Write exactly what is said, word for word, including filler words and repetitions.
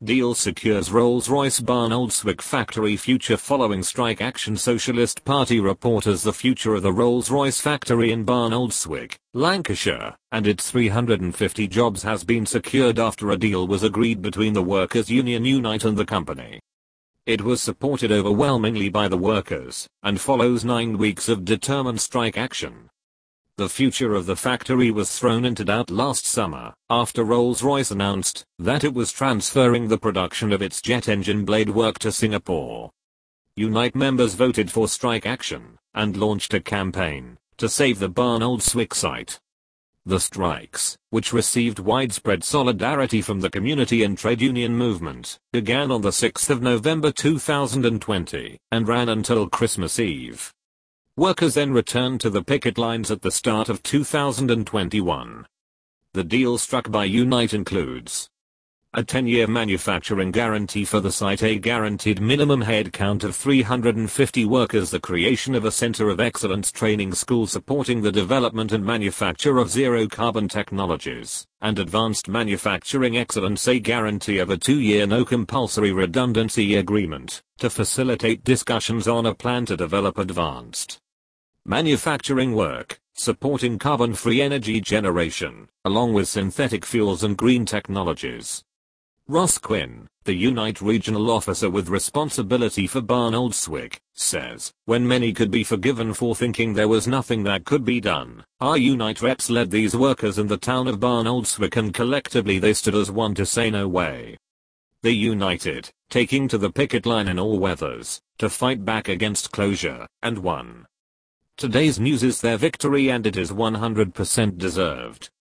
Deal secures Rolls-Royce Barnoldswick factory future following strike action. Socialist Party reporters. The future of the Rolls-Royce factory in Barnoldswick, Lancashire, and its three hundred fifty jobs has been secured after a deal was agreed between the workers' union Unite and the company. It was supported overwhelmingly by the workers, and follows nine weeks of determined strike action. The future of the factory was thrown into doubt last summer, after Rolls-Royce announced that it was transferring the production of its jet engine blade work to Singapore. Unite members voted for strike action, and launched a campaign to save the Barnoldswick site. The strikes, which received widespread solidarity from the community and trade union movement, began on the sixth of November two thousand twenty, and ran until Christmas Eve. Workers then returned to the picket lines at the start of two thousand twenty-one. The deal struck by Unite includes a ten-year manufacturing guarantee for the site, a guaranteed minimum head count of three hundred fifty workers, the creation of a Center of Excellence training school supporting the development and manufacture of zero-carbon technologies, and advanced manufacturing excellence, a guarantee of a two-year no-compulsory redundancy agreement, to facilitate discussions on a plan to develop advanced manufacturing work, supporting carbon-free energy generation, along with synthetic fuels and green technologies. Ross Quinn, the Unite regional officer with responsibility for Barnoldswick, says, when many could be forgiven for thinking there was nothing that could be done, our Unite reps led these workers in the town of Barnoldswick, and collectively they stood as one to say no way. They united, taking to the picket line in all weathers, to fight back against closure, and won. Today's news is their victory, and it is one hundred percent deserved.